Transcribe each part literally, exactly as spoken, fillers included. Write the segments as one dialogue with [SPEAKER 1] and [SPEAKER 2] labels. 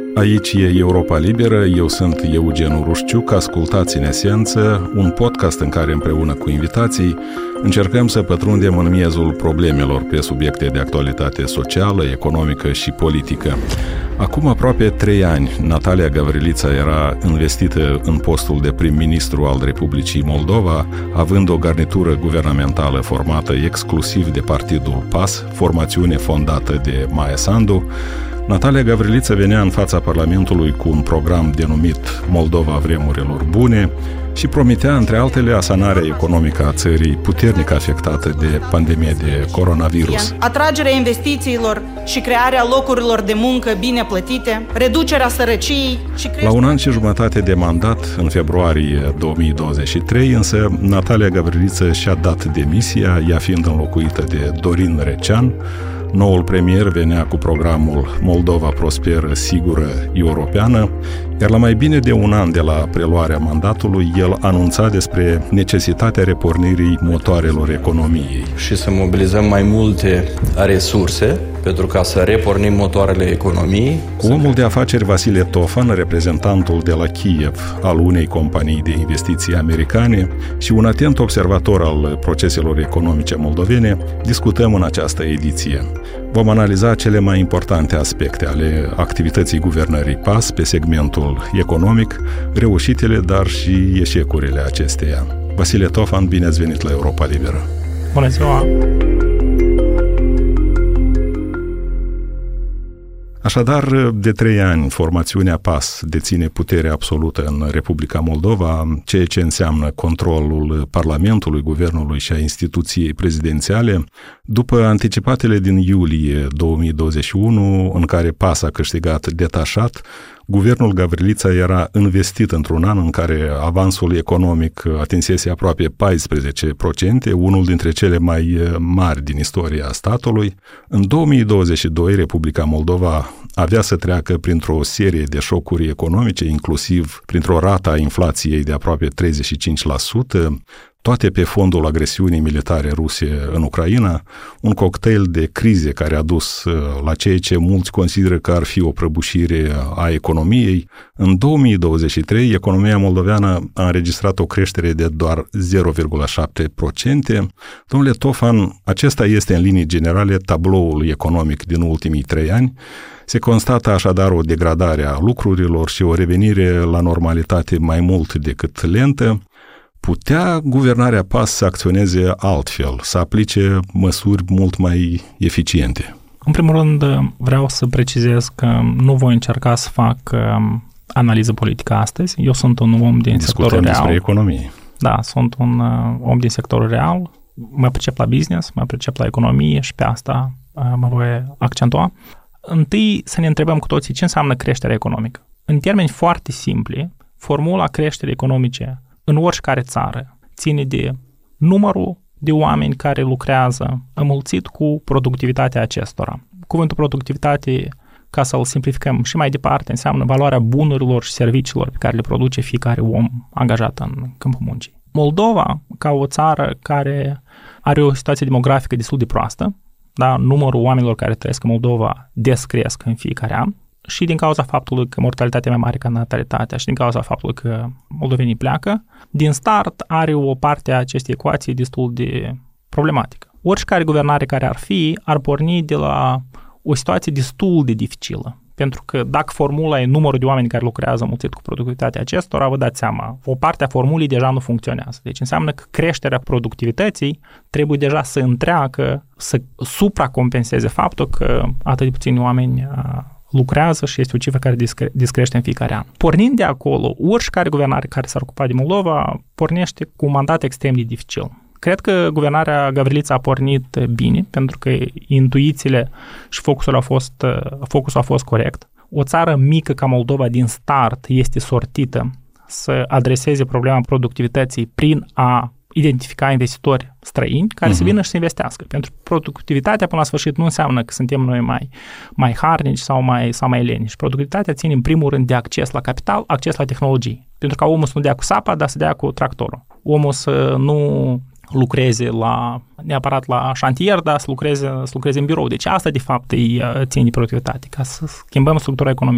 [SPEAKER 1] Aici e Europa Liberă, eu sunt Eugen Urușciuc, ascultați În Esență, un podcast în care împreună cu invitații încercăm să pătrundem în miezul problemelor pe subiecte de actualitate socială, economică și politică. Acum aproape trei ani, Natalia Gavrilița era investită în postul de prim-ministru al Republicii Moldova, având o garnitură guvernamentală formată exclusiv de partidul P A S, formațiune fondată de Maia Sandu. Natalia Gavrilița venea în fața Parlamentului cu un program denumit Moldova vremurilor bune și promitea, între altele, asanarea economică a țării puternic afectată de pandemia de coronavirus.
[SPEAKER 2] Atragerea investițiilor și crearea locurilor de muncă bine plătite, reducerea sărăciei și creșterea...
[SPEAKER 1] La un an și jumătate de mandat, în februarie două mii douăzeci și trei, însă Natalia Gavrilița și-a dat demisia, ea fiind înlocuită de Dorin Recean. Noul premier venea cu programul Moldova prosperă, sigură, europeană, iar la mai bine de un an de la preluarea mandatului, el anunța despre necesitatea repornirii motoarelor economiei.
[SPEAKER 3] Și să mobilizăm mai multe resurse pentru ca să repornim motoarele economiei.
[SPEAKER 1] Cu omul de afaceri Vasile Tofan, reprezentantul de la Kiev al unei companii de investiții americane și un atent observator al proceselor economice moldovene, discutăm în această ediție. Vom analiza cele mai importante aspecte ale activității guvernării P A S pe segmentul economic, reușitele, dar și eșecurile acesteia. Vasile Tofan, bine ați venit la Europa Liberă!
[SPEAKER 4] Bună ziua!
[SPEAKER 1] Așadar, de trei ani, formațiunea P A S deține putere absolută în Republica Moldova, ceea ce înseamnă controlul Parlamentului, Guvernului și a instituției prezidențiale. După anticipatele din iulie două mii douăzeci și unu, în care P A S a câștigat detașat, guvernul Gavrilița era investit într-un an în care avansul economic atinsese aproape paisprezece la sută, unul dintre cele mai mari din istoria statului. În două mii douăzeci și doi, Republica Moldova avea să treacă printr-o serie de șocuri economice, inclusiv printr-o rată a inflației de aproape treizeci și cinci la sută, toate pe fondul agresiunii militare ruse în Ucraina, un cocktail de crize care a dus la ceea ce mulți consideră că ar fi o prăbușire a economiei. În două mii douăzeci și trei, economia moldoveană a înregistrat o creștere de doar zero virgulă șapte la sută. Domnule Tofan, acesta este în linii generale tabloul economic din ultimii trei ani. Se constată așadar o degradare a lucrurilor și o revenire la normalitate mai mult decât lentă. Putea guvernarea P A S să acționeze altfel, să aplice măsuri mult mai eficiente?
[SPEAKER 4] În primul rând, vreau să precizez că nu voi încerca să fac analiză politică astăzi. Eu sunt un om din
[SPEAKER 1] Discutăm
[SPEAKER 4] sectorul real.
[SPEAKER 1] despre economie.
[SPEAKER 4] Da, sunt un om din sectorul real. Mă pricep la business, mă pricep la economie și pe asta mă voi accentua. Întâi să ne întrebăm cu toții ce înseamnă creșterea economică. În termeni foarte simpli, formula creșterii economice în oricare țară ține de numărul de oameni care lucrează înmulțit cu productivitatea acestora. Cuvântul productivitate, ca să-l simplificăm și mai departe, înseamnă valoarea bunurilor și serviciilor pe care le produce fiecare om angajat în câmpul muncii. Moldova, ca o țară care are o situație demografică destul de proastă, da, numărul oamenilor care trăiesc în Moldova descresc în fiecare an, și din cauza faptului că mortalitatea e mai mare ca natalitatea și din cauza faptului că moldovenii pleacă, din start are o parte a acestei ecuații destul de problematică. Oricare guvernare care ar fi, ar porni de la o situație destul de dificilă. Pentru că dacă formula e numărul de oameni care lucrează mulțit cu productivitatea acestora, vă dați seama, o parte a formulei deja nu funcționează. Deci înseamnă că creșterea productivității trebuie deja să întreacă, să supracompenseze faptul că atât de puțini oameni lucrează și este o cifră care discre- discrește în fiecare an. Pornind de acolo, oricare guvernare care s-ar ocupa de Moldova pornește cu un mandat extrem de dificil. Cred că guvernarea Gavrilița a pornit bine, pentru că intuițiile și focusul a fost, focusul a fost corect. O țară mică ca Moldova din start este sortită să adreseze problema productivității prin a identifica investitori străini care uh-huh. să vină și să investească. Pentru productivitatea până la sfârșit nu înseamnă că suntem noi mai, mai harnici sau mai, sau mai leniși. Productivitatea ține în primul rând de acces la capital, acces la tehnologii. Pentru ca omul să nu dea cu sapa, dar să dea cu tractorul. Omul să nu lucreze la, neapărat la șantier, dar să lucreze, să lucreze în birou. Deci asta, de fapt, îi ține de productivitate, ca să schimbăm structura economiei.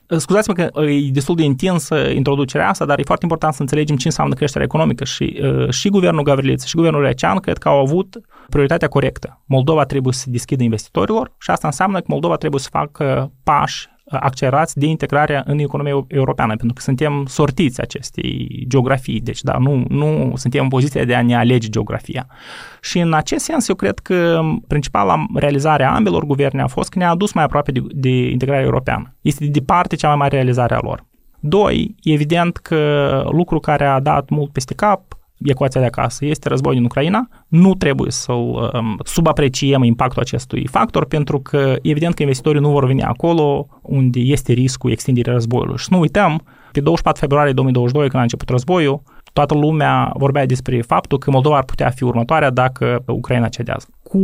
[SPEAKER 4] Scuzați-mă că e destul de intensă introducerea asta, dar e foarte important să înțelegem ce înseamnă creșterea economică și, și guvernul Gavrileță și guvernul Răcean cred că au avut prioritatea corectă. Moldova trebuie să se deschidă investitorilor și asta înseamnă că Moldova trebuie să facă pași accelerați de integrarea în economia europeană, pentru că suntem sortiți acestei geografii, deci da, nu, nu suntem în poziția de a ne alege geografia. Și în acest sens, eu cred că principala realizare a ambelor guverne a fost că ne-a adus mai aproape de, de integrarea europeană. Este de departe cea mai mare realizare a lor. Doi, evident că lucru care a dat mult peste cap ecuația de acasă este războiul din Ucraina. Nu trebuie să-l um, subapreciem impactul acestui factor, pentru că evident că investitorii nu vor veni acolo unde este riscul extinderii războiului. Și nu uităm, pe douăzeci și patru februarie două mii douăzeci și doi, când a început războiul, toată lumea vorbea despre faptul că Moldova ar putea fi următoarea dacă Ucraina cedează. Cu,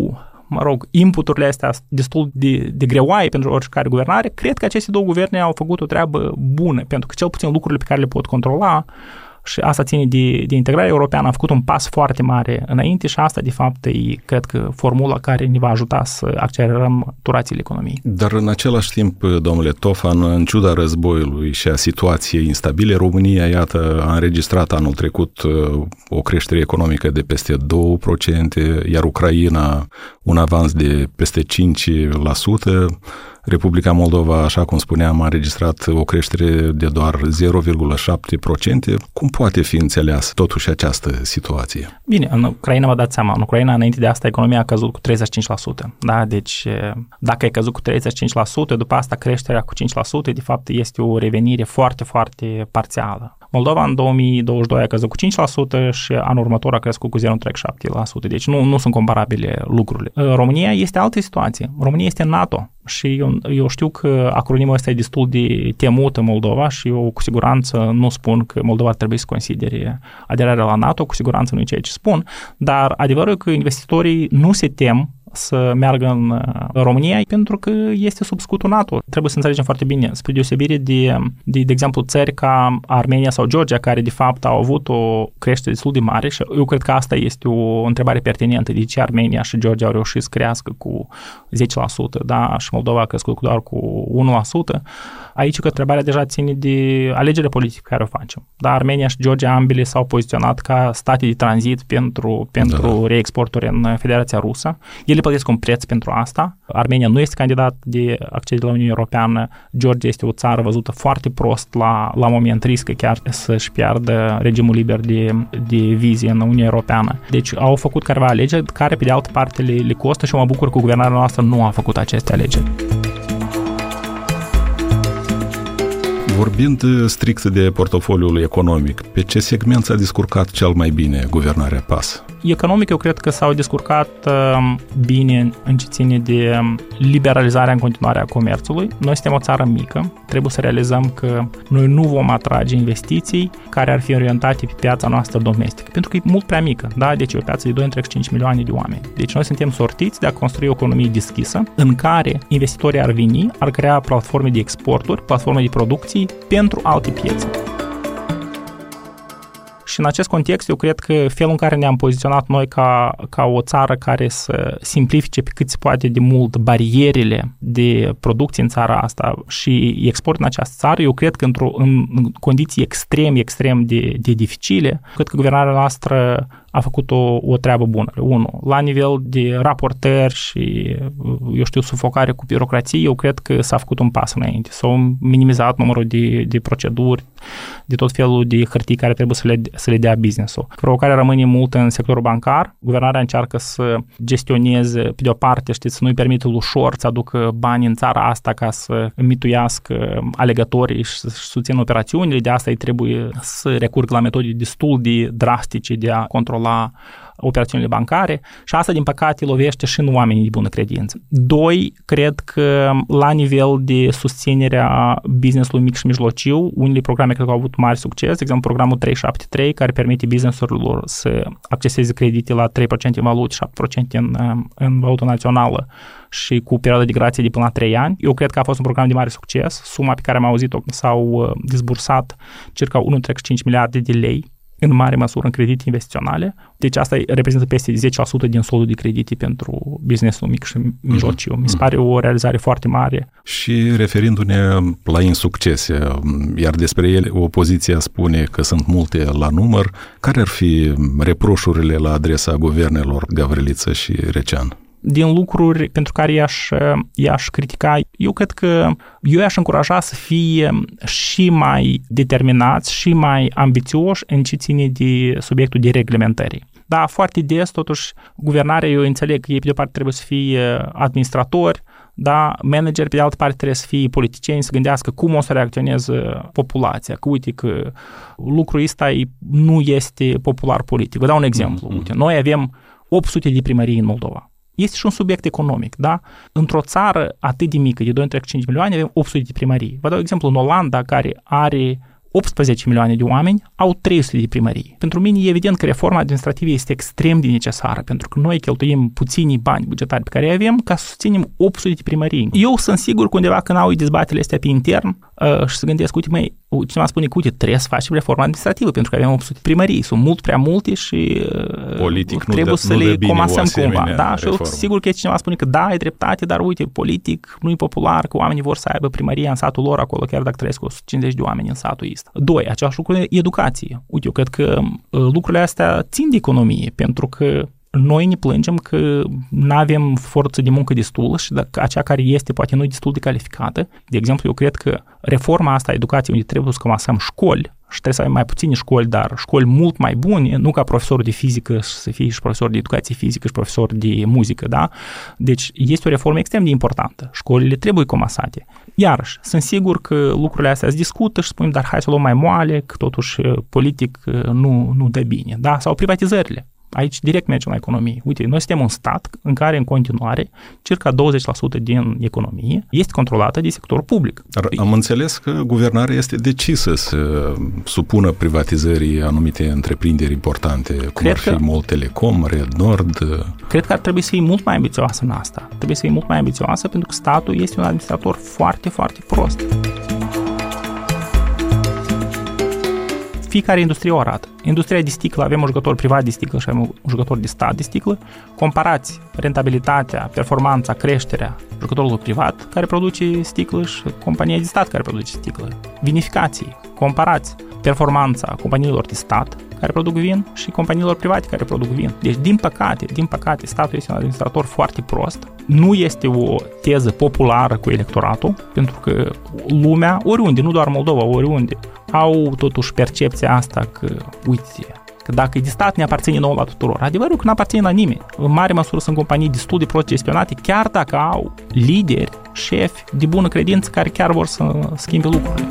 [SPEAKER 4] mă rog, inputurile astea destul de, de greoaie pentru oricare guvernare, cred că aceste două guverne au făcut o treabă bună, pentru că cel puțin lucrurile pe care le pot controla și asta ține de, de integrare europeană, a făcut un pas foarte mare înainte și asta, de fapt, e, cred că, formula care ne va ajuta să accelerăm turațiile economiei.
[SPEAKER 1] Dar, în același timp, domnule Tofan, în ciuda războiului și a situației instabile, România, iată, a înregistrat anul trecut o creștere economică de peste două la sută, iar Ucraina un avans de peste cinci la sută. Republica Moldova, așa cum spuneam, a înregistrat o creștere de doar zero virgulă șapte la sută. Cum poate fi înțeleasă totuși această situație?
[SPEAKER 4] Bine, în Ucraina vă dați seama, în Ucraina înainte de asta economia a căzut cu treizeci și cinci la sută. Da? Deci dacă ai căzut cu treizeci și cinci la sută, după asta creșterea cu cinci la sută, de fapt este o revenire foarte, foarte parțială. Moldova în două mii douăzeci și doi a căzut cu cinci la sută și anul următor a crescut cu zero virgulă șapte la sută. Deci nu, nu sunt comparabile lucrurile. România este altă situație. România este NATO. Și eu, eu știu că acronimul ăsta e destul de temut în Moldova și eu cu siguranță nu spun că Moldova ar trebui să considere aderarea la NATO, cu siguranță nu e ceea ce spun, dar adevărul e că investitorii nu se tem să meargă în România pentru că este sub scutul NATO. Trebuie să înțelegem foarte bine, spre deosebire de, de, de exemplu, țări ca Armenia sau Georgia, care de fapt au avut o creștere destul de mare și eu cred că asta este o întrebare pertinentă, de ce Armenia și Georgia au reușit să crească cu zece la sută, da, și Moldova a crescut doar cu unu la sută. Aici că întrebarea deja ține de alegerea politică care o facem. Da, Armenia și Georgia ambele s-au poziționat ca state de tranzit pentru, pentru da. reexporturi în Federația Rusă. Ele plătesc un preț pentru asta. Armenia nu este candidat de acces la Uniunea Europeană. Georgia este o țară văzută foarte prost la, la moment, riscă chiar să-și piardă regimul liber de, de vize în Uniunea Europeană. Deci au făcut careva alegeri care, pe de altă parte, le, le costă și mă bucur că guvernarea noastră nu a făcut aceste alegeri.
[SPEAKER 1] Vorbind strict de portofoliul economic, pe ce segment s-a descurcat cel mai bine guvernarea P A S?
[SPEAKER 4] Economic, eu cred că s-au descurcat uh, bine în ce ține de liberalizarea în continuare a comerțului. Noi suntem o țară mică, trebuie să realizăm că noi nu vom atrage investiții care ar fi orientate pe piața noastră domestică, pentru că e mult prea mică, da? Deci e o piață de doi virgulă cinci milioane de oameni. Deci noi suntem sortiți de a construi o economie deschisă, în care investitorii ar veni, ar crea platforme de exporturi, platforme de producții pentru alte piețe. Și în acest context, eu cred că felul în care ne-am poziționat noi ca, ca o țară care să simplifice pe cât se poate de mult barierele de producție în țara asta și export în această țară, eu cred că într-o, în condiții extrem, extrem de, de dificile, cred că guvernarea noastră a făcut o, o treabă bună. Unu, la nivel de raportări și, eu știu, sufocare cu birocrație, eu cred că s-a făcut un pas înainte. S-au minimizat numărul de, de proceduri, de tot felul de hârtii care trebuie să le, să le dea business-ul. Provocarea rămâne mult în sectorul bancar. Guvernarea încearcă să gestioneze, pe de o parte, știți, să nu-i permită ușor să aducă bani în țara asta ca să mituiască alegătorii și să susțină operațiunile. De asta îi trebuie să recurgă la metode destul de drastice de a controla la operațiunile bancare și asta, din păcate, lovește și în oamenii de bună credință. Doi, cred că la nivel de susținere a business-ului mic și mijlociu, unele programe cred că au avut mare succes, de exemplu programul trei șapte trei, care permite business-urilor să acceseze credite la trei la sută în valută, șapte la sută în, în valută națională și cu perioadă de grație de până la trei ani. Eu cred că a fost un program de mare succes. Suma pe care am auzit-o s-au dezbursat circa unu virgulă cinci miliarde de lei în mare măsură în credite investiționale. Deci asta reprezintă peste zece la sută din soldul de credite pentru businessul mic și mijlociu. Mi se pare o realizare foarte mare.
[SPEAKER 1] Și referindu-ne la insuccese, iar despre ele opoziția spune că sunt multe la număr, care ar fi reproșurile la adresa guvernelor Gavriliță și Recean?
[SPEAKER 4] Din lucruri pentru care i-aș, i-aș critica, eu cred că eu i-aș încuraja să fie și mai determinați și mai ambițioși în ce ține de subiectul de reglementări. Da, foarte des, totuși, guvernarea, eu înțeleg că ei, pe de o parte, trebuie să fie administratori, da, manageri, pe de altă parte, trebuie să fie politicieni, să gândească cum o să reacționeze populația, că uite că lucrul ăsta nu este popular politic. Vă dau un exemplu. Uite, noi avem opt sute de primării în Moldova. Este și un subiect economic, da? Într-o țară atât de mică, de doi virgulă cinci milioane, avem opt sute de primării. Vă dau exemplu, în Olanda, care are optsprezece milioane de oameni, au trei sute de primării. Pentru mine e evident că reforma administrativă este extrem de necesară, pentru că noi cheltuim puțini bani bugetari pe care îi avem ca să susținem opt sute de primării. Eu sunt sigur că undeva când au dezbaterile astea pe intern uh, și să gândesc, uite, măi, cineva spune că, uite, trebuie să facem reforma administrativă, pentru că avem opt sute de primării, sunt mult prea multe și uh,
[SPEAKER 1] politic
[SPEAKER 4] trebuie
[SPEAKER 1] nu
[SPEAKER 4] să
[SPEAKER 1] de,
[SPEAKER 4] le
[SPEAKER 1] nu
[SPEAKER 4] comasăm cumva. Da? Și eu
[SPEAKER 1] reformă.
[SPEAKER 4] sigur că cineva spune că da, e dreptate, dar uite, politic nu e popular, că oamenii vor să aibă primăria în satul lor acolo, chiar dacă trăiesc o sută cincizeci de oameni în satul ăsta. Doi, același lucru e educație. Uite, eu cred că lucrurile astea țin de economie, pentru că noi ne plângem că nu avem forță de muncă destul și dacă acea care este poate nu e destul de calificată. De exemplu, eu cred că reforma asta a educației, unde trebuie să comasăm școli și trebuie să avem mai puține școli, dar școli mult mai bune, nu ca profesor de fizică să fie și profesor de educație fizică și profesor de muzică, da? Deci este o reformă extrem de importantă. Școlile trebuie comasate. Iarăși, sunt sigur că lucrurile astea se discută și spunem, dar hai să luăm mai moale, că totuși politic nu, nu dă bine, da? Sau privatizările. Aici direct mergem la economie. Uite, noi suntem un stat în care în continuare circa douăzeci la sută din economie este controlată de sectorul public.
[SPEAKER 1] Dar am înțeles că guvernarea este decisă să supună privatizării anumite întreprinderi importante, cum
[SPEAKER 4] Cred
[SPEAKER 1] ar fi
[SPEAKER 4] că...
[SPEAKER 1] Mol Telecom, Red Nord.
[SPEAKER 4] Cred că ar trebui să fie mult mai ambițioasă în asta. Trebuie să fie mult mai ambițioasă pentru că statul este un administrator foarte, foarte prost. Fiecare industrie o arată. Industria de sticlă, avem un jucător privat de sticlă și avem un jucător de stat de sticlă. Comparați rentabilitatea, performanța, creșterea jucătorului privat care produce sticlă și compania de stat care produce sticlă. Vinificații. Comparați performanța companiilor de stat care produc vin și companiilor private care produc vin. Deci, din păcate, din păcate, statul este un administrator foarte prost. Nu este o teză populară cu electoratul, pentru că lumea, oriunde, nu doar Moldova, oriunde, au totuși percepția asta că, uite, că dacă e de stat ne aparține nouă la tuturor. Adevărul că nu aparține la nimeni. În mare măsură sunt companii destul de prost gestionate, chiar dacă au lideri, șefi de bună credință care chiar vor să schimbe lucrurile.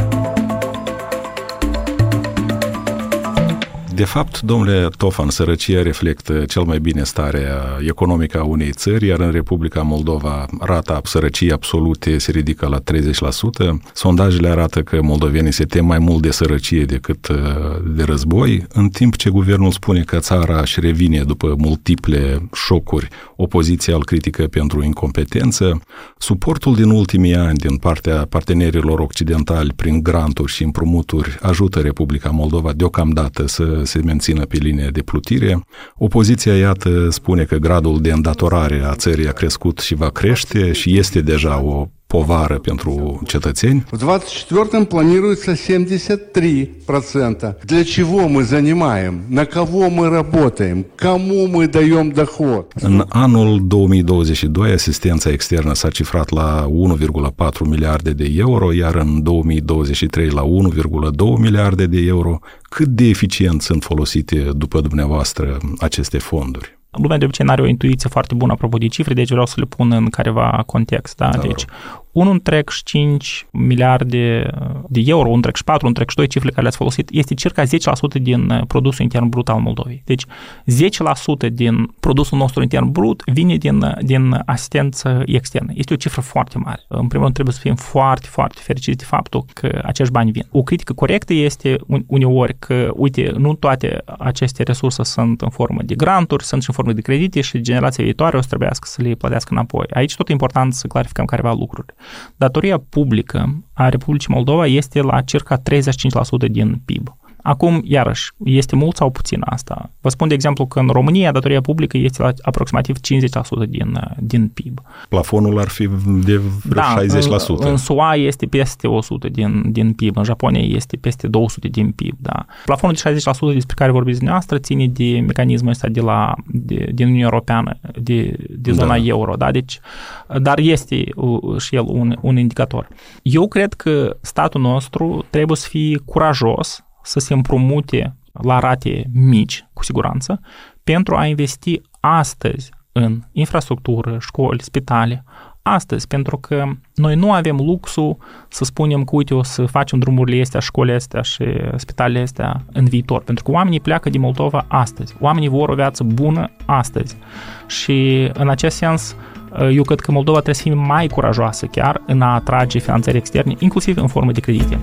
[SPEAKER 1] De fapt, domnule Tofan, sărăcia reflectă cel mai bine starea economică a unei țări, iar în Republica Moldova rata sărăciei absolute se ridică la treizeci la sută. Sondajele arată că moldovenii se tem mai mult de sărăcie decât de război, în timp ce guvernul spune că țara își revine după multiple șocuri, opoziția îl critică pentru incompetență. Suportul din ultimii ani din partea partenerilor occidentali prin granturi și împrumuturi ajută Republica Moldova deocamdată să se mențină pe linie de plutire. Opoziția, iată, spune că gradul de îndatorare a țării a crescut și va crește și este deja o povară pentru cetățeni.
[SPEAKER 5] В двадцать четвёртом планируется семьдесят три процента. Для чего мы занимаем? На кого мы работаем? Кому мы даем доход?
[SPEAKER 1] În anul două mii douăzeci și doi, asistența externă s-a cifrat la unu virgulă patru miliarde de euro, iar în două mii douăzeci și trei la unu virgulă doi miliarde de euro. Cât de eficient sunt folosite, după dumneavoastră, aceste fonduri?
[SPEAKER 4] Lumea de obicei nu are o intuiție foarte bună apropo de cifre, deci vreau să le pun în careva context. Da? Da, deci unu virgulă cinci miliarde de euro, unu virgulă patru, unu virgulă doi cifrele care le-ați folosit, este circa zece la sută din produsul intern brut al Moldovei. Deci zece la sută din produsul nostru intern brut vine din, din asistență externă. Este o cifră foarte mare. În primul rând trebuie să fim foarte, foarte fericiți de faptul că acești bani vin. O critică corectă este uneori că, uite, nu toate aceste resurse sunt în formă de granturi, sunt și în formă de credite și generația viitoare o să trebuiască să le plătească înapoi. Aici tot e important să clarificăm careva lucruri. Datoria publică a Republicii Moldova este la circa treizeci și cinci la sută din P I B. Acum, iarăși, este mult sau puțin asta? Vă spun, de exemplu, că în România datoria publică este la aproximativ cincizeci la sută din, din P I B.
[SPEAKER 1] Plafonul ar fi de vreo
[SPEAKER 4] da,
[SPEAKER 1] șaizeci la sută.
[SPEAKER 4] În, în S U A este peste o sută din, din P I B, în Japonia este peste două sute din P I B. Da. Plafonul de șaizeci la sută despre care vorbiți dumneavoastră ține de mecanismul ăsta de la, de, din Uniunea Europeană, de, de zona da. euro. Da? Deci, dar este și el un, un indicator. Eu cred că statul nostru trebuie să fie curajos să se împrumute la rate mici, cu siguranță, pentru a investi astăzi în infrastructură, școli, spitale, astăzi, pentru că noi nu avem luxul să spunem că, uite, o să facem drumurile astea, școlile astea și spitalele astea în viitor, pentru că oamenii pleacă din Moldova astăzi. Oamenii vor o viață bună astăzi. Și în acest sens, eu cred că Moldova trebuie să fie mai curajoasă chiar în a atrage finanțări externe, inclusiv în formă de credite.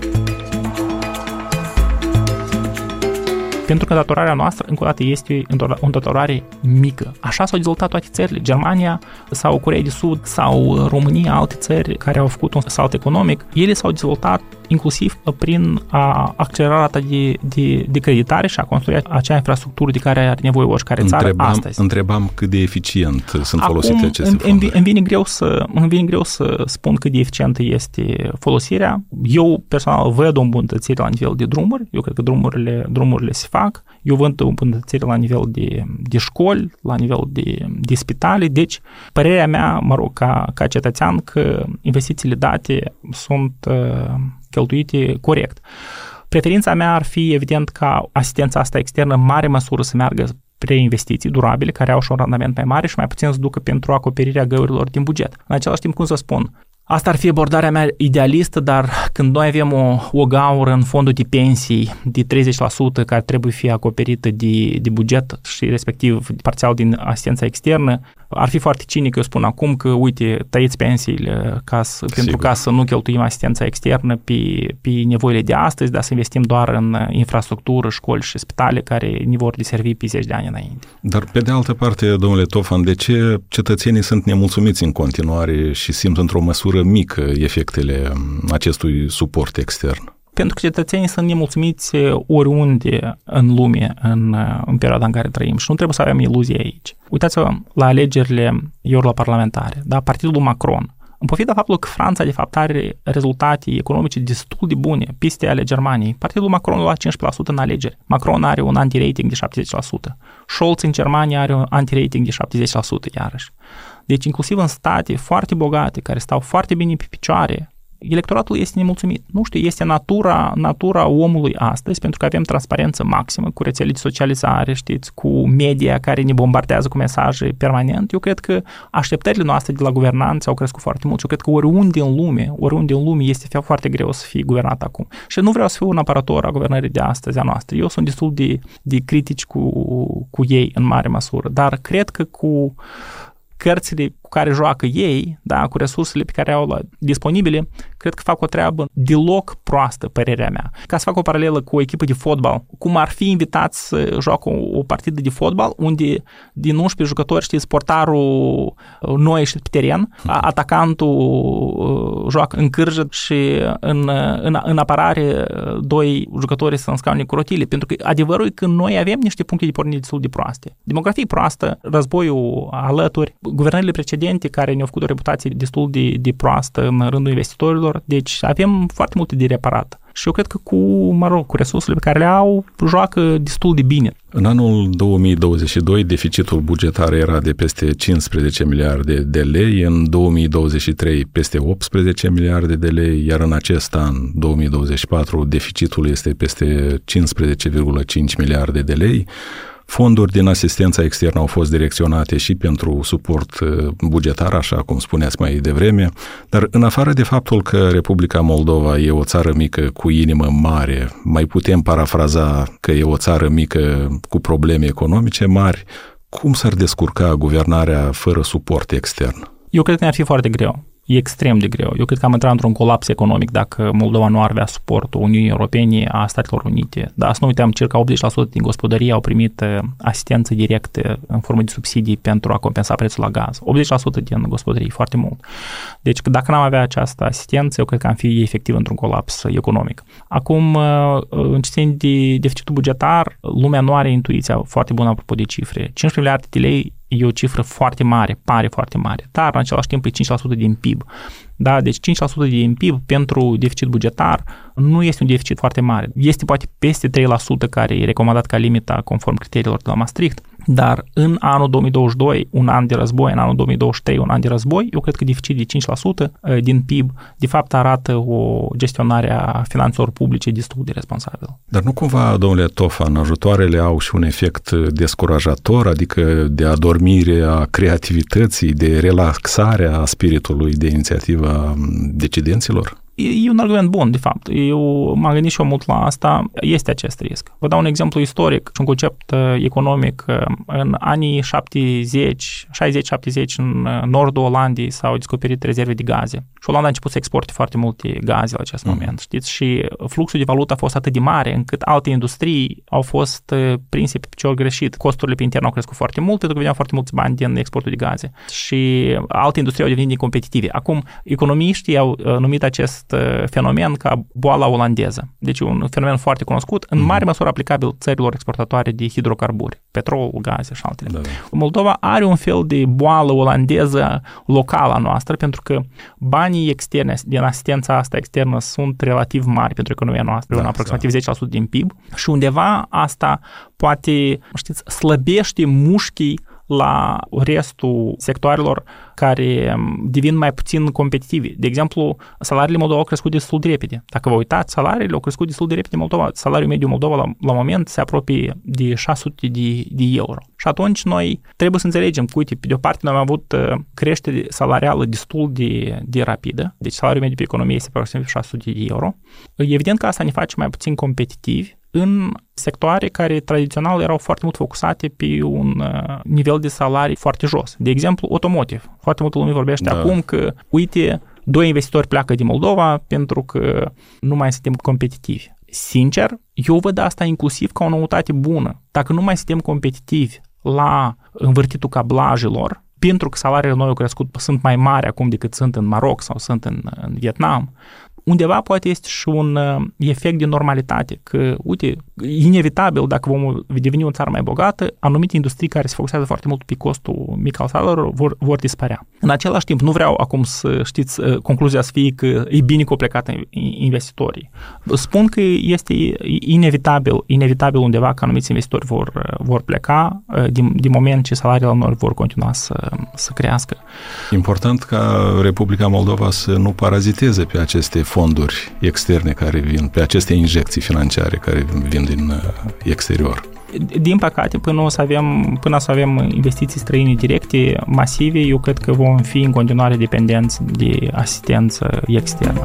[SPEAKER 4] Pentru că datorarea noastră, încă o dată, este o datorare mică. Așa s-au dezvoltat toate țările. Germania sau Coreea de Sud sau România, alte țări care au făcut un salt economic, ele s-au dezvoltat inclusiv prin a accelera rata de, de, de creditare și a construi acea infrastructură de care are nevoie oricare țară
[SPEAKER 1] întrebam,
[SPEAKER 4] astăzi.
[SPEAKER 1] Întrebam cât de eficient sunt
[SPEAKER 4] Acum,
[SPEAKER 1] folosite aceste
[SPEAKER 4] îmi,
[SPEAKER 1] fonduri.
[SPEAKER 4] Îmi vine, greu să, îmi vine greu să spun cât de eficientă este folosirea. Eu personal văd o îmbunătățire la nivel de drumuri. Eu cred că drumurile, drumurile se fac. Eu văd o îmbunătățire la nivel de, de școli, la nivel de, de spitale. Deci, părerea mea, mă rog, ca, ca cetățean, că investițiile date sunt uh, cheltuite corect. Preferința mea ar fi, evident, ca asistența asta externă în mare măsură să meargă spre investiții durabile, care au și un randament mai mare și mai puțin să ducă pentru acoperirea găurilor din buget. În același timp, cum să spun, asta ar fi abordarea mea idealistă, dar când noi avem o, o gaură în fondul de pensii de treizeci la sută care trebuie fi acoperită de, de buget și respectiv parțial din asistența externă, ar fi foarte cinic, eu spun acum că, uite, tăiți pensiile ca să, pentru ca să nu cheltuim asistența externă pe, pe nevoile de astăzi, dar să investim doar în infrastructură, școli și spitale care ne vor deservi pe zeci de ani înainte.
[SPEAKER 1] Dar, pe de altă parte, domnule Tofan, de ce cetățenii sunt nemulțumiți în continuare și simt într-o măsură mică efectele acestui suport extern?
[SPEAKER 4] Pentru că cetățenii sunt nemulțumiți oriunde în lume în, în perioada în care trăim și nu trebuie să avem iluzii aici. Uitați-vă la alegerile europarlamentare, da? Partidul Macron. În pofida faptului că Franța, de fapt, are rezultate economice destul de bune peste ale Germaniei, partidul Macron a luat cincisprezece la sută în alegeri. Macron are un anti-rating de șaptezeci la sută. Scholz în Germania are un anti-rating de șaptezeci la sută iarăși. Deci, inclusiv în state foarte bogate, care stau foarte bine pe picioare, electoratul este nemulțumit. Nu știu, este natura, natura omului astăzi, pentru că avem transparență maximă cu rețele de socializare, știți, cu media care ne bombardează cu mesaje permanent. Eu cred că așteptările noastre de la guvernanță au crescut foarte mult și eu cred că oriunde în lume, oriunde în lume este foarte greu să fie guvernat acum. Și nu vreau să fiu un apărător a guvernării de astăzi, a noastră. Eu sunt destul de, de critici cu, cu ei în mare măsură, dar cred că cu cărțile cu care joacă ei, da, cu resursele pe care au la disponibile, cred că fac o treabă deloc proastă, părerea mea. Ca să fac o paralelă cu o echipă de fotbal, cum ar fi invitați să joacă o, o partidă de fotbal, unde din unsprezece jucători, știți, portarul nu a ieșit pe teren, atacantul joacă în cârjă și în, în, în apărare doi jucători sunt în scaune cu rotile, pentru că adevărul e că noi avem niște puncte de pornire destul de proaste. Demografie proastă, războiul alături, guvernările precedente care ne-au făcut o reputație destul de, de proastă în rândul investitorilor, deci avem foarte multe de reparat. Și eu cred că cu, mă rog, cu resursele pe care le au, joacă destul de bine.
[SPEAKER 1] În anul două mii douăzeci și doi, deficitul bugetar era de peste cincisprezece miliarde de lei, în două mii douăzeci și trei peste optsprezece miliarde de lei, iar în acest an, două mii douăzeci și patru, deficitul este peste cincisprezece virgulă cinci miliarde de lei. Fonduri din asistența externă au fost direcționate și pentru suport bugetar, așa cum spuneați mai devreme, dar în afară de faptul că Republica Moldova e o țară mică cu inimă mare, mai putem parafraza că e o țară mică cu probleme economice mari, cum s-ar descurca guvernarea fără suport extern?
[SPEAKER 4] Eu cred că ne-ar fi foarte greu. E extrem de greu. Eu cred că am intrat într-un colaps economic dacă Moldova nu ar avea suportul Uniunii Europene, a Statelor Unite. Dar să nu uităm, circa optzeci la sută din gospodării au primit asistență directă în formă de subsidii pentru a compensa prețul la gaz. optzeci la sută din gospodării, foarte mult. Deci dacă n-am avea această asistență, eu cred că am fi efectiv într-un colaps economic. Acum, în ce ține de deficitul bugetar, lumea nu are intuiția foarte bună apropo de cifre. cincisprezece miliarde de lei e o cifră foarte mare, pare foarte mare, dar în același timp e cinci la sută din P I B. Da, deci cinci la sută din P I B pentru deficit bugetar nu este un deficit foarte mare. Este poate peste trei la sută care e recomandat ca limita conform criteriilor de la Maastricht, dar în anul două mii douăzeci și doi, un an de război, în anul două mii douăzeci și trei, un an de război, eu cred că deficit de cinci la sută din P I B de fapt arată o gestionare a finanțelor publice destul de responsabilă.
[SPEAKER 1] Dar nu cumva, domnule Tofan, ajutoarele au și un efect descurajator, adică de adormire a creativității, de relaxare a spiritului de inițiativă a decidenților?
[SPEAKER 4] E un argument bun, de fapt. Eu m-am gândit și eu mult la asta. Este acest risc. Vă dau un exemplu istoric și un concept economic. În anii șaptezeci, șaizeci șaptezeci, în nordul Olandei s-au descoperit rezerve de gaze. Și Olanda a început să exporte foarte multe gaze la acest mm. moment, știți? Și fluxul de valută a fost atât de mare încât alte industrii au fost prinse pe picior greșit. Costurile pe intern au crescut foarte mult pentru că veneau foarte mulți bani din exportul de gaze. Și alte industrii au devenit incompetitive. Acum, economiștii au numit acest fenomen ca boala olandeză. Deci un fenomen foarte cunoscut, în mare măsură aplicabil țărilor exportatoare de hidrocarburi, petrol, gaze și altele. Da, da. Moldova are un fel de boală olandeză locală a noastră, pentru că banii externe din asistența asta externă sunt relativ mari pentru economia noastră, da, în aproximativ da. zece la sută din P I B și undeva asta poate, știți, slăbește mușchii la restul sectoarelor care devin mai puțin competitivi. De exemplu, salariile Moldova au crescut destul de repede. Dacă vă uitați, salariile au crescut destul de repede în Moldova. Salariul mediu Moldova la, la moment se apropie de șase sute de, de euro. Și atunci noi trebuie să înțelegem că, uite, pe de o parte noi am avut creștere salarială destul de, de rapidă, deci salariul mediu pe economie este aproximativ șase sute de euro. Evident că asta ne face mai puțin competitivi în sectoare care tradițional erau foarte mult focusate pe un uh, nivel de salarii foarte jos. De exemplu, automotive. Foarte multă lume vorbește da. acum că, uite, doi investitori pleacă din Moldova pentru că nu mai suntem competitivi. Sincer, eu văd asta inclusiv ca o noutate bună. Dacă nu mai suntem competitivi la învârtitul cablajelor, pentru că salariile noi au crescut, sunt mai mari acum decât sunt în Maroc sau sunt în, în Vietnam, undeva poate este și un uh, efect de normalitate, că, uite, inevitabil, dacă vom deveni o țară mai bogată, anumite industrii care se focusează foarte mult pe costul mic al salariilor vor, vor dispărea. În același timp, nu vreau acum să știți uh, concluzia să fie că e bine că au plecat investitorii. Spun că este inevitabil, inevitabil undeva că anumiți investitori vor, vor pleca uh, din, din moment ce salariile lor vor continua să, să crească.
[SPEAKER 1] Important ca Republica Moldova să nu paraziteze pe aceste fonduri externe care vin, pe aceste injecții financiare care vin din exterior.
[SPEAKER 4] Din păcate, până o să avem, până să avem investiții străine directe, masive, eu cred că vom fi în continuare dependenți de asistență externă.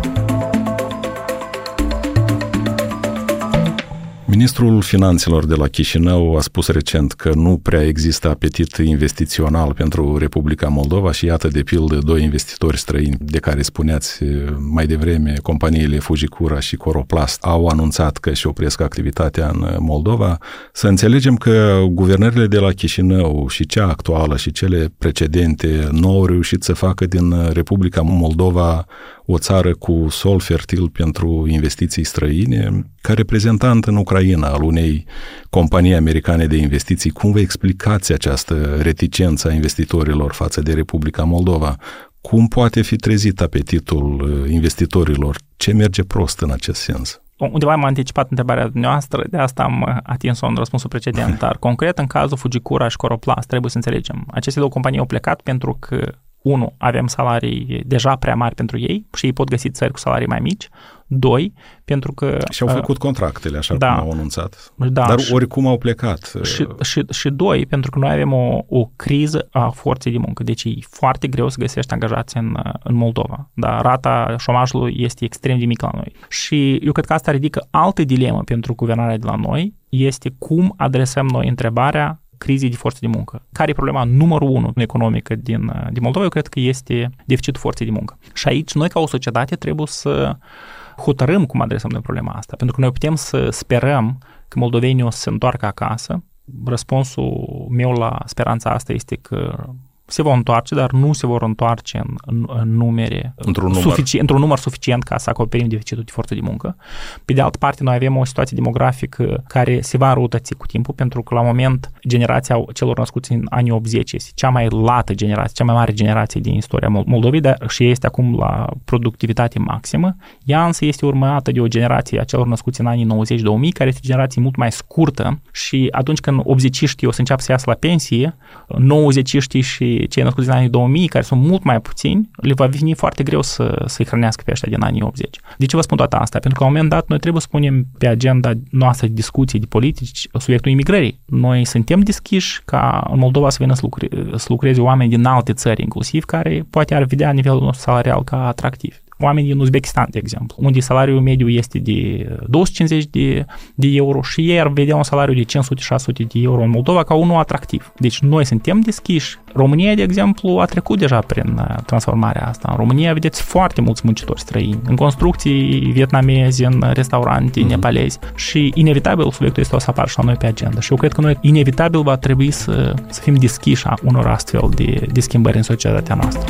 [SPEAKER 1] Ministrul Finanțelor de la Chișinău a spus recent că nu prea există apetit investițional pentru Republica Moldova și iată de pildă doi investitori străini de care spuneați mai devreme, companiile Fujicura și Coroplast au anunțat că își opresc activitatea în Moldova. Să înțelegem că guvernările de la Chișinău și cea actuală și cele precedente nu au reușit să facă din Republica Moldova o țară cu sol fertil pentru investiții străine. Ca reprezentant în Ucraina al unei companii americane de investiții, cum vă explicați această reticență a investitorilor față de Republica Moldova? Cum poate fi trezit apetitul investitorilor? Ce merge prost în acest sens?
[SPEAKER 4] Undeva am anticipat întrebarea noastră, de asta am atins-o în răspunsul precedent, dar concret în cazul Fujicura și Coroplast trebuie să înțelegem. Aceste două companii au plecat pentru că unu, avem salarii deja prea mari pentru ei și ei pot găsi țări cu salarii mai mici. Doi, pentru că...
[SPEAKER 1] Și-au făcut contractele, așa
[SPEAKER 4] da,
[SPEAKER 1] cum au anunțat.
[SPEAKER 4] Da,
[SPEAKER 1] Dar
[SPEAKER 4] și,
[SPEAKER 1] oricum au plecat.
[SPEAKER 4] Și, și, și doi, pentru că noi avem o, o criză a forței de muncă. Deci e foarte greu să găsești angajați în, în Moldova. Dar rata șomajului este extrem de mică la noi. Și eu cred că asta ridică altă dilemă pentru guvernarea de la noi, este cum adresăm noi întrebarea crizei de forță de muncă. Care e problema numărul unu economică din, din Moldova? Eu cred că este deficitul forței de muncă. Și aici noi, ca o societate, trebuie să hotărâm cum adresăm noi problema asta. Pentru că noi putem să sperăm că moldovenii o să se întoarcă acasă. Răspunsul meu la speranța asta este că se vor întoarce, dar nu se vor întoarce în, în, în numere
[SPEAKER 1] într-un număr.
[SPEAKER 4] Sufici, într-un număr suficient ca să acoperim deficitul de forță de muncă. Pe de altă parte, noi avem o situație demografică care se va înrăutăți cu timpul, pentru că la moment generația celor născuți în anii optzeci este cea mai lată generație, cea mai mare generație din istoria Moldovei, dar și este acum la productivitate maximă. Ea însă este urmată de o generație a celor născuți în anii nouăzeci două mii, care este o generație mult mai scurtă și atunci când optzeciștii o să înceapă să iasă la pensie, nouăzeciștii și cei născuți din anii două mii, care sunt mult mai puțini, le va veni foarte greu să, să-i hrănească pe ăștia din anii optzeci. De ce vă spun toată asta? Pentru că la un moment dat noi trebuie să punem pe agenda noastră de discuții, de politici, subiectul imigrării. Noi suntem deschiși ca în Moldova să vină să, lucre, să lucreze oameni din alte țări, inclusiv, care poate ar vedea nivelul nostru salarial ca atractiv. Oameni din Uzbekistan, de exemplu, unde salariul mediu este de două sute cincizeci de, de euro și ei ar vedea un salariu de cinci sute șase sute de euro în Moldova ca unul atractiv. Deci noi suntem deschiși. România, de exemplu, a trecut deja prin transformarea asta. În România vedeți foarte mulți muncitori străini, în construcții vietnamezi, în restaurante, mm-hmm. nepalezi și inevitabil subiectul este o să apară și la noi pe agenda. Și eu cred că noi inevitabil va trebui să, să fim deschiși unor astfel de, de schimbări în societatea noastră.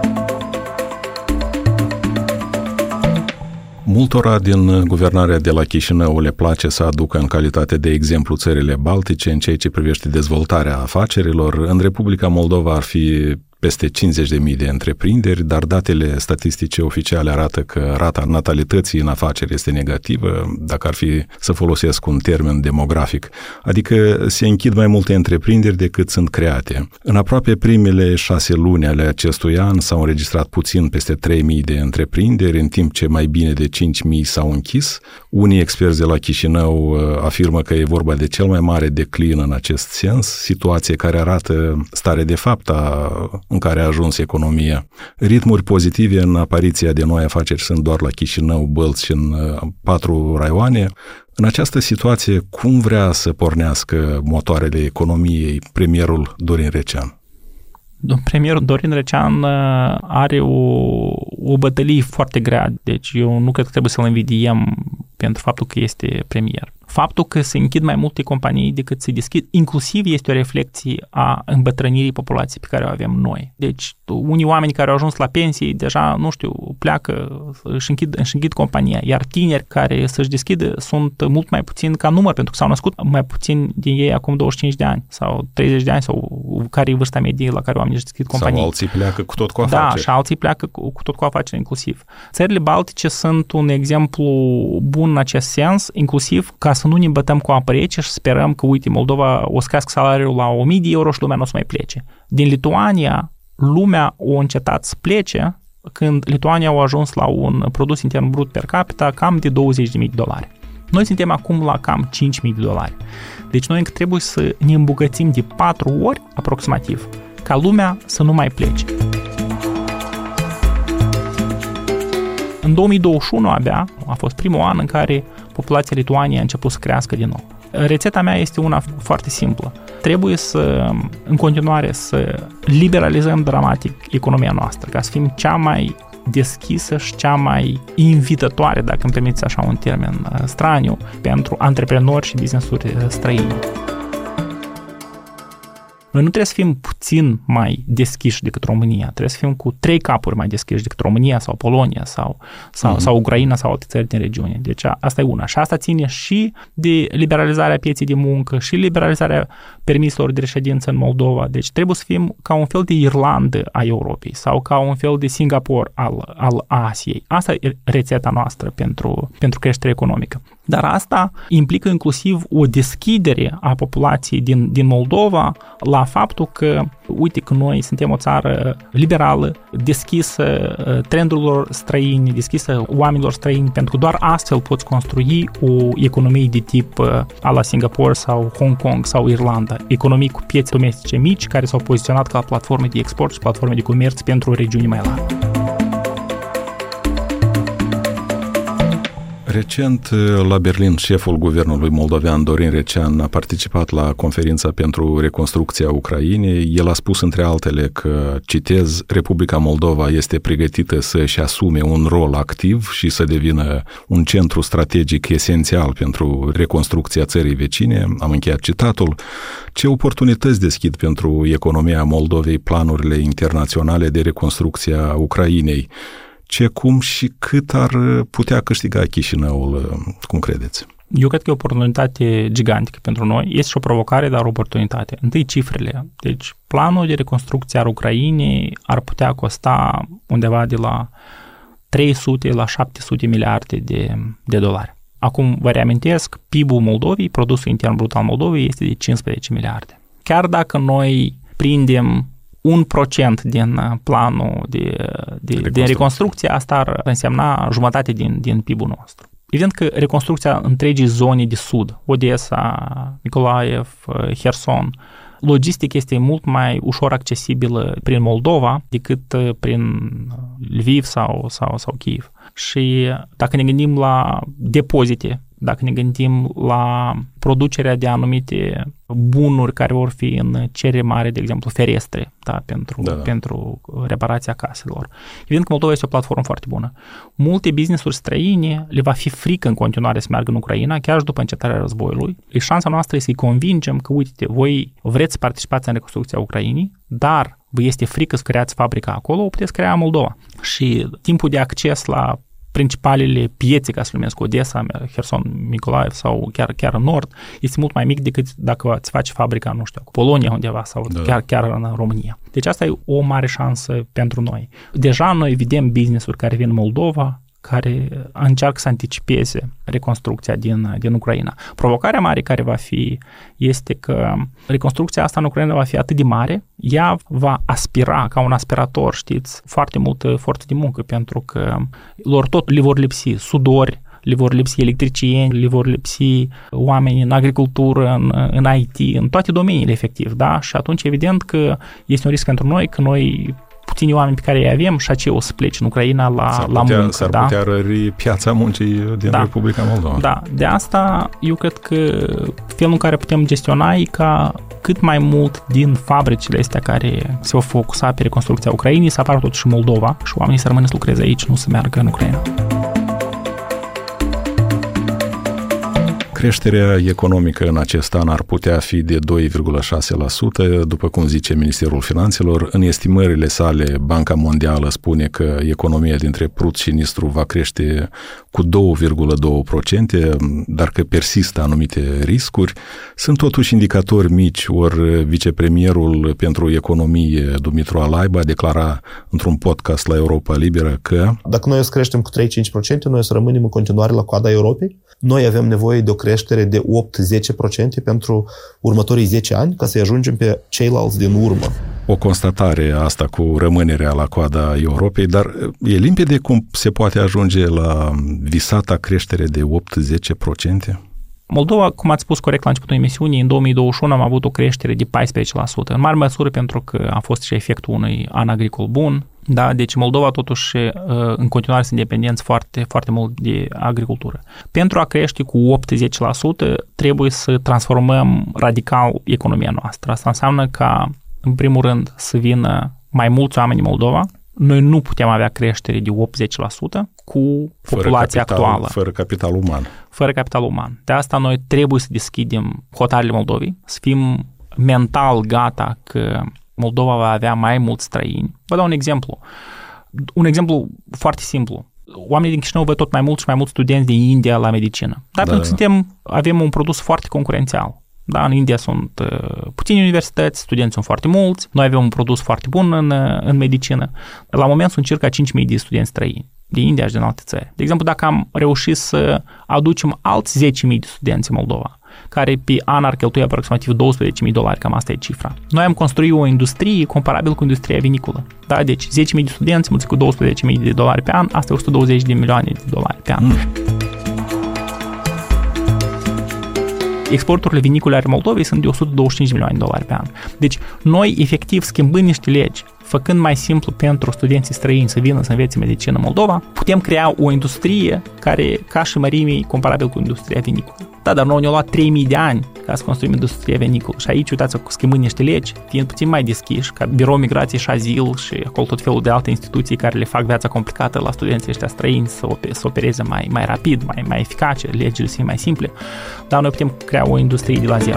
[SPEAKER 1] Multora din guvernarea de la Chișinău le place să aducă în calitate de exemplu țările baltice în ceea ce privește dezvoltarea afacerilor. În Republica Moldova ar fi peste cincizeci de mii de întreprinderi, dar datele statistice oficiale arată că rata natalității în afaceri este negativă, dacă ar fi să folosesc un termen demografic, adică se închid mai multe întreprinderi decât sunt create. În aproape primele șase luni ale acestui an s-au înregistrat puțin peste trei mii de întreprinderi, în timp ce mai bine de cinci mii s-au închis. Unii experți de la Chișinău afirmă că e vorba de cel mai mare declin în acest sens, situație care arată stare de fapt a în care a ajuns economia. Ritmuri pozitive în apariția de noi afaceri sunt doar la Chișinău, Bălți și în patru raioane. În această situație, cum vrea să pornească motoarele economiei premierul Dorin Recean?
[SPEAKER 4] Premierul Dorin Recean are o, o bătălie foarte grea, deci eu nu cred că trebuie să-l invidiem pentru faptul că este premier. Faptul că se închid mai multe companii decât se deschid, inclusiv este o reflecție a îmbătrânirii populației pe care o avem noi. Deci, unii oameni care au ajuns la pensie, deja, nu știu, pleacă, își închid, își închid compania, iar tineri care să-și deschidă sunt mult mai puțini ca număr, pentru că s-au născut mai puțin din ei acum douăzeci și cinci de ani sau treizeci de ani, sau care e vârsta medie la care oamenii își deschid companii.
[SPEAKER 1] Sau alții pleacă cu tot cu afaceri.
[SPEAKER 4] Da, și alții pleacă cu, cu tot cu afaceri inclusiv. Țările baltice sunt un exemplu bun în acest sens, inclusiv ca să nu ne bătăm cu apă rece și sperăm că, uite, Moldova o scască salariul la o mie de euro și lumea nu o să mai plece. Din Lituania, lumea a încetat să plece când Lituania a ajuns la un produs intern brut per capita cam de douăzeci de mii de dolari. Noi suntem acum la cam cinci mii de dolari. Deci noi încă trebuie să ne îmbogățim de patru ori aproximativ ca lumea să nu mai plece. În două mii douăzeci și unu abia a fost primul an în care populația Lituaniei a început să crească din nou. Rețeta mea este una foarte simplă. Trebuie să, în continuare, să liberalizăm dramatic economia noastră, ca să fim cea mai deschisă și cea mai invitătoare, dacă îmi permiteți așa un termen straniu, pentru antreprenori și business-uri străine. Noi nu trebuie să fim puțin mai deschiși decât România, trebuie să fim cu trei capuri mai deschiși decât România sau Polonia sau, sau, uh-huh. sau Ucraina sau alte țări din regiune. Deci asta e una. Și asta ține și de liberalizarea pieței de muncă și liberalizarea permiselor de reședință în Moldova. Deci trebuie să fim ca un fel de Irlandă a Europei sau ca un fel de Singapore al, al Asiei. Asta e rețeta noastră pentru, pentru creștere economică. Dar asta implică inclusiv o deschidere a populației din, din Moldova la faptul că, uite, că noi suntem o țară liberală, deschisă trendurilor străini, deschisă oamenilor străini, pentru că doar astfel poți construi o economie de tip a la Singapore sau Hong Kong sau Irlanda, economii cu piețe domestice mici care s-au poziționat ca platforme de export și platforme de comerț pentru regiuni mai largi.
[SPEAKER 1] Recent, la Berlin, șeful guvernului moldovean Dorin Recean a participat la conferința pentru reconstrucția Ucrainei. El a spus, între altele, că, citez, Republica Moldova este pregătită să-și asume un rol activ și să devină un centru strategic esențial pentru reconstrucția țării vecine. Am încheiat citatul. Ce oportunități deschid pentru economia Moldovei planurile internaționale de reconstrucție a Ucrainei? Ce, cum și cât ar putea câștiga Chișinăul, cum credeți?
[SPEAKER 4] Eu cred că e o oportunitate gigantică pentru noi. Este și o provocare, dar o oportunitate. Întâi cifrele. Deci planul de reconstrucție a Ucrainei ar putea costa undeva de la trei sute la șapte sute miliarde de, de dolari. Acum vă reamintesc, P I B-ul Moldovei, produsul intern brut al Moldovei, este de cincisprezece miliarde. Chiar dacă noi prindem un procent din planul de, de, reconstrucție. de reconstrucție, asta ar însemna jumătate din, din P I B-ul nostru. Evident că reconstrucția întregii zone de sud, Odessa, Mykolaiv, Herson, logistic este mult mai ușor accesibilă prin Moldova decât prin Lviv sau, sau, sau Kiev. Și dacă ne gândim la depozite, dacă ne gândim la producerea de anumite bunuri care vor fi în cerere mare, de exemplu ferestre, da, pentru, da, da. pentru reparația caselor. Evident că Moldova este o platformă foarte bună. Multe business-uri străine le va fi frică în continuare să meargă în Ucraina, chiar și după încetarea războiului. E șansa noastră să-i convingem că, uite, voi vreți să participați în reconstrucția Ucrainei, dar vă este frică să creați fabrica acolo, o puteți crea în Moldova. Și timpul de acces la principalele piețe, ca să le numesc, Odessa, Herson, Mykolaiv sau chiar, chiar în nord, este mult mai mic decât dacă îți faci fabrica, nu știu, cu Polonia undeva sau da. chiar, chiar în România. Deci asta e o mare șansă pentru noi. Deja noi vedem business-uri care vin în Moldova, care încearcă să anticipeze reconstrucția din, din Ucraina. Provocarea mare care va fi este că reconstrucția asta în Ucraina va fi atât de mare, ea va aspira, ca un aspirator, știți, foarte multă forță de muncă, pentru că lor tot le vor lipsi sudori, le vor lipsi electricieni, le vor lipsi oameni în agricultură, în, în I T, în toate domeniile, efectiv, da? Și atunci, evident că este un risc pentru noi, că noi puțini oameni pe care îi avem și aceea o să plece în Ucraina la,
[SPEAKER 1] s-ar
[SPEAKER 4] la
[SPEAKER 1] putea,
[SPEAKER 4] muncă.
[SPEAKER 1] S-ar
[SPEAKER 4] da?
[SPEAKER 1] putea rări piața muncii din
[SPEAKER 4] da.
[SPEAKER 1] Republica Moldova.
[SPEAKER 4] Da, de asta eu cred că felul în care putem gestiona e ca cât mai mult din fabricile astea care se vor focusa pe reconstrucția Ucrainei să apară totuși în Moldova și oamenii să rămână să lucreze aici, nu să meargă în Ucraina.
[SPEAKER 1] Creșterea economică în acest an ar putea fi de doi virgulă șase la sută, după cum zice Ministerul Finanțelor. În estimările sale, Banca Mondială spune că economia dintre Prut și Nistru va crește cu doi virgulă doi la sută, dar că persistă anumite riscuri. Sunt totuși indicatori mici, ori vicepremierul pentru economie, Dumitru Alaiba, declara într-un podcast la Europa Liberă că
[SPEAKER 6] dacă noi o să creștem cu trei-cinci la sută, noi o să rămânem în continuare la coada Europei. Noi avem nevoie de o creștere de opt-zece la sută pentru următorii zece ani, ca să ajungem pe ceilalți din urmă.
[SPEAKER 1] O constatare asta cu rămânerea la coada Europei, dar e limpede cum se poate ajunge la visata creștere de opt-zece la sută?
[SPEAKER 4] Moldova, cum ați spus corect la începutul emisiunii, în două mii douăzeci și unu am avut o creștere de paisprezece la sută, în mare măsură pentru că a fost și efectul unui an agricol bun. Da, deci Moldova totuși în continuare sunt dependenți foarte, foarte mult de agricultură. Pentru a crește cu opt-zece la sută trebuie să transformăm radical economia noastră. Asta înseamnă ca, în primul rând, să vină mai mulți oameni în Moldova. Noi nu putem avea creștere de optzeci la sută cu populația
[SPEAKER 1] fără capital,
[SPEAKER 4] actuală.
[SPEAKER 1] Fără capital uman.
[SPEAKER 4] Fără capital uman. De asta noi trebuie să deschidem hotarele Moldovei, să fim mental gata că Moldova va avea mai mulți străini. Vă dau un exemplu. Un exemplu foarte simplu. Oamenii din Chișinău văd tot mai mulți și mai mulți studenți din India la medicină. Dar da, pentru că suntem, avem un produs foarte concurențial. Da, în India sunt uh, puține universități, studenți sunt foarte mulți, noi avem un produs foarte bun în, în medicină. La moment sunt circa cinci mii de studenți străini din India și din alte țări. De exemplu, dacă am reușit să aducem alți zece mii de studenți în Moldova, care pe an ar cheltui aproximativ douăsprezece mii de dolari, cam asta e cifra. Noi am construit o industrie comparabilă cu industria viniculă. Da? Deci zece mii de studenți mulțit cu douăsprezece mii de dolari pe an, asta e o sută douăzeci de milioane de dolari pe an. Mm. exporturile vinicole ale Moldovei sunt de o sută douăzeci și cinci de milioane de dolari pe an. Deci noi, efectiv, schimbând niște legi, făcând mai simplu pentru studenții străini să vină să învețe medicină în Moldova, putem crea o industrie care, ca și mărimii, comparabil cu industria vinicolă. Da, dar noi ne-au luat trei mii de ani ca să construim industria vinicolă. Și aici, uitați, schimbând niște legi, fiind puțin mai deschiși, ca Birou Migrație și Azil și acolo tot felul de alte instituții care le fac viața complicată la studenții ăștia străini să, ope- să opereze mai, mai rapid, mai, mai eficace, legile să fie mai simple, dar noi putem crea o industrie de la zero.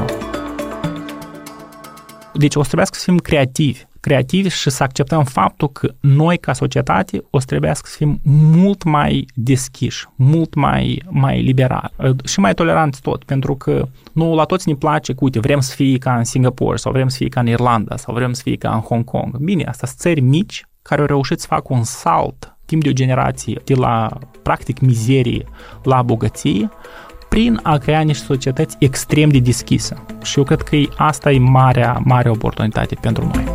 [SPEAKER 4] Deci o să trebuiască să fim creativi. creativi și să acceptăm faptul că noi, ca societate, o să trebuiască să fim mult mai deschiși, mult mai, mai liberali și mai toleranți tot, pentru că nu la toți ne place că, uite, vrem să fie ca în Singapore sau vrem să fie ca în Irlanda sau vrem să fie ca în Hong Kong. Bine, asta sunt țări mici care au reușit să facă un salt timp de o generație de la, practic, mizerie la bogăție, prin a crea niște societăți extrem de deschise. Și eu cred că asta e marea, mare oportunitate pentru noi.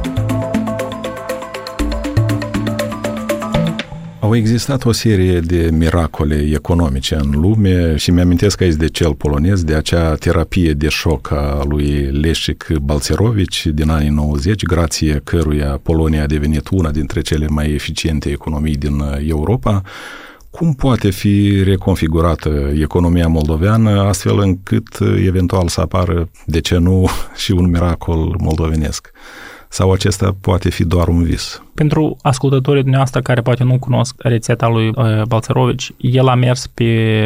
[SPEAKER 1] Au existat o serie de miracole economice în lume și mi-amintesc aici de cel polonez, de acea terapie de șoc a lui Leszek Balcerowicz din anii nouăzeci, grație căruia Polonia a devenit una dintre cele mai eficiente economii din Europa. Cum poate fi reconfigurată economia moldoveană astfel încât eventual să apară, de ce nu, și un miracol moldovenesc? Sau acesta poate fi doar un vis?
[SPEAKER 4] Pentru ascultătorii dumneavoastră care poate nu cunosc rețeta lui uh, Balcerowicz, el a mers pe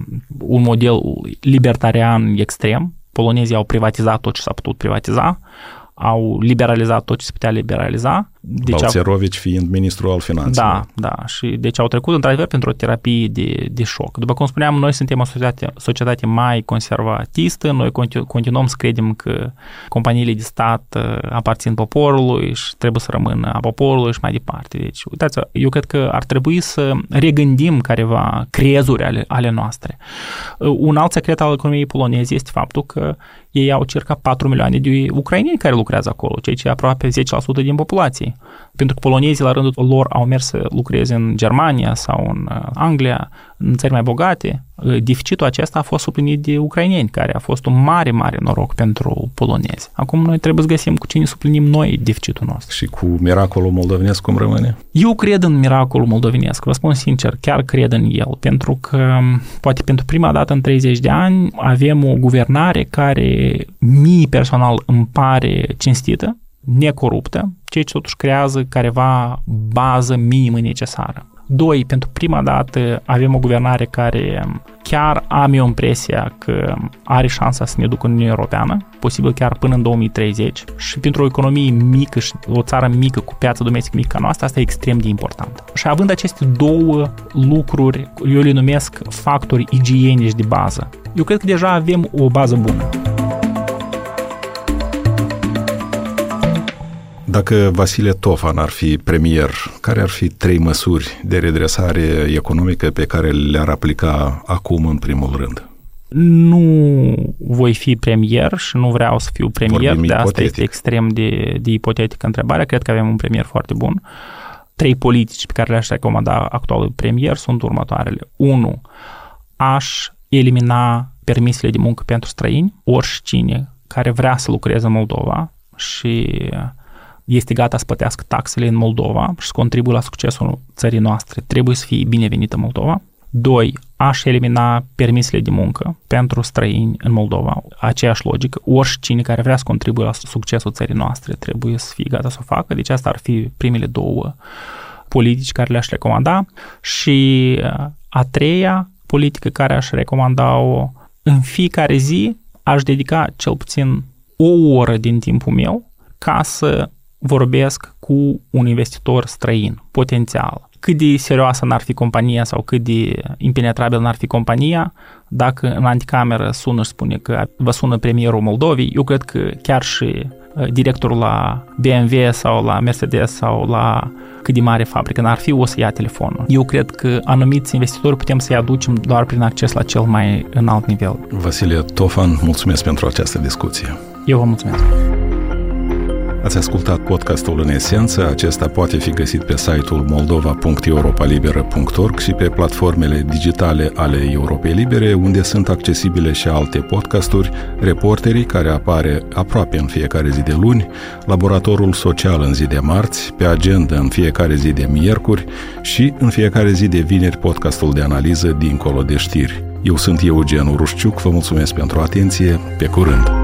[SPEAKER 4] un model libertarian extrem. Polonezii au privatizat tot ce s-a putut privatiza, au liberalizat tot ce se putea liberaliza. Deci
[SPEAKER 1] Balcerowicz fiind ministrul al finanțelor.
[SPEAKER 4] Da, da. Și deci au trecut într-adevăr pentru o terapie de, de șoc. După cum spuneam, noi suntem o societate, societate mai conservatistă, noi continu, continuăm să credem că companiile de stat aparțin poporului și trebuie să rămână a poporului și mai departe. Deci, uitați, eu cred că ar trebui să regândim careva crezuri ale, ale noastre. Un alt secret al economiei poloneze este faptul că ei au circa patru milioane de ucraineni care lucrează acolo, ceea ce e aproape zece la sută din populație. Pentru că polonezii la rândul lor au mers să lucreze în Germania sau în Anglia, în țări mai bogate, deficitul acesta a fost suplinit de ucraineni, care a fost un mare, mare noroc pentru polonezi. Acum noi trebuie să găsim cu cine suplinim noi deficitul nostru.
[SPEAKER 1] Și cu miracolul moldovenesc cum rămâne?
[SPEAKER 4] Eu cred în miracolul moldovenesc, vă spun sincer, chiar cred în el, pentru că poate pentru prima dată în treizeci de ani avem o guvernare care mie personal îmi pare cinstită, necoruptă, ceea ce totuși creează careva bază minimă necesară. Doi, pentru prima dată avem o guvernare care chiar am eu impresia că are șansa să ne ducă în Uniunea Europeană, posibil chiar până în două mii treizeci, și pentru o economie mică și o țară mică cu piață domestică mică ca noastră, asta e extrem de important. Și având aceste două lucruri, eu le numesc factori igienici de bază, eu cred că deja avem o bază bună.
[SPEAKER 1] Dacă Vasile Tofan ar fi premier, care ar fi trei măsuri de redresare economică pe care le-ar aplica acum în primul rând?
[SPEAKER 4] Nu voi fi premier și nu vreau să fiu premier,
[SPEAKER 1] Vorbim
[SPEAKER 4] de asta
[SPEAKER 1] ipotetic.
[SPEAKER 4] este extrem de, de ipotetică întrebarea. Cred că avem un premier foarte bun. Trei politici pe care le-aș recomanda actualului premier sunt următoarele. unu. Aș elimina permisele de muncă pentru străini, oricine care vrea să lucreze în Moldova și este gata să plătească taxele în Moldova și să contribuie la succesul țării noastre, trebuie să fie binevenit în Moldova. Doi, aș elimina permisele de muncă pentru străini în Moldova. Aceeași logică, oricine care vrea să contribuie la succesul țării noastre trebuie să fie gata să o facă. Deci asta ar fi primele două politici care le-aș recomanda. Și a treia politică care aș recomanda-o, în fiecare zi aș dedica cel puțin o oră din timpul meu ca să vorbesc cu un investitor străin, potențial. Cât de serioasă n-ar fi compania sau cât de impenetrabil n-ar fi compania, dacă în anticameră sună și spune că vă sună premierul Moldovei, eu cred că chiar și directorul la B M W sau la Mercedes sau la cât de mare fabrică n-ar fi, o să ia telefonul. Eu cred că anumiți investitori putem să-i aducem doar prin acces la cel mai înalt nivel.
[SPEAKER 1] Vasile Tofan, mulțumesc pentru această discuție.
[SPEAKER 4] Eu vă mulțumesc.
[SPEAKER 1] Ați ascultat podcastul În Esență. Acesta poate fi găsit pe site-ul moldova punct europalibera punct org și pe platformele digitale ale Europei Libere, unde sunt accesibile și alte podcasturi, Reporterii, care apare aproape în fiecare zi de luni, Laboratorul Social în zi de marți, Pe Agenda în fiecare zi de miercuri și în fiecare zi de vineri podcastul de analiză Dincolo de știri. Eu sunt Eugen Urușciuc, vă mulțumesc pentru atenție, pe curând!